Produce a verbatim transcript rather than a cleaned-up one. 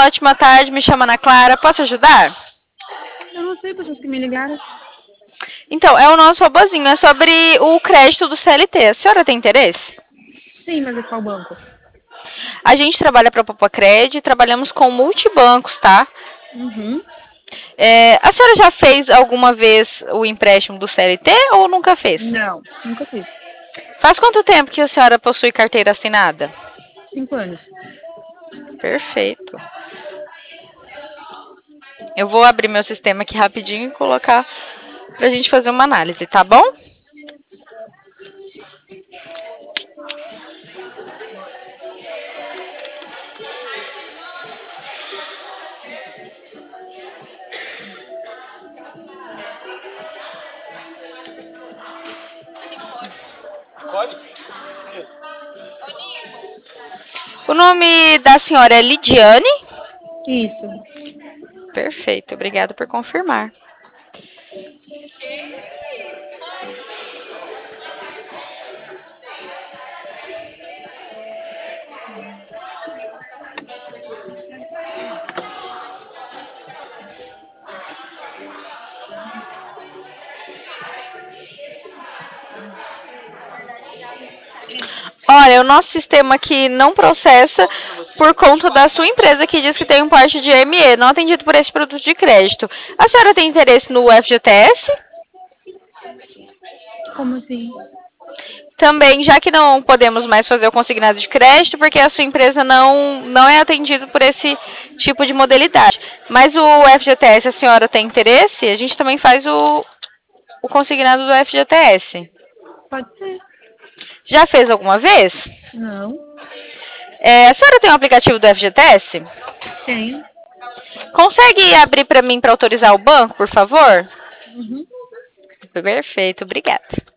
uma ótima tarde. Me chamo Ana Clara. Posso ajudar? Eu não sei, pessoas que me ligaram. Então, é o nosso robozinho. É sobre o crédito do C L T. A senhora tem interesse? Sim, mas é qual banco? A gente trabalha para a Popacred e trabalhamos com multibancos, tá? Uhum. É, a senhora já fez alguma vez o empréstimo do C L T ou nunca fez? Não, nunca fiz. Faz quanto tempo que a senhora possui carteira assinada? Cinco anos. Perfeito. Eu vou abrir meu sistema aqui rapidinho e colocar pra gente fazer uma análise, tá bom? O nome da senhora é Lidiane? Isso. Perfeito, obrigada por confirmar. Olha, o nosso sistema aqui não processa por conta da sua empresa que diz que tem um porte de M E, não atendido por esse produto de crédito. A senhora tem interesse no F G T S? Como assim? Também, já que não podemos mais fazer o consignado de crédito, porque a sua empresa não, não é atendida por esse tipo de modalidade. Mas o F G T S, a senhora tem interesse? A gente também faz o, o consignado do F G T S. Pode ser. Já fez alguma vez? Não. É, a senhora tem o aplicativo do F G T S? Tem. Consegue abrir para mim para autorizar o banco, por favor? Uhum. Perfeito, obrigada.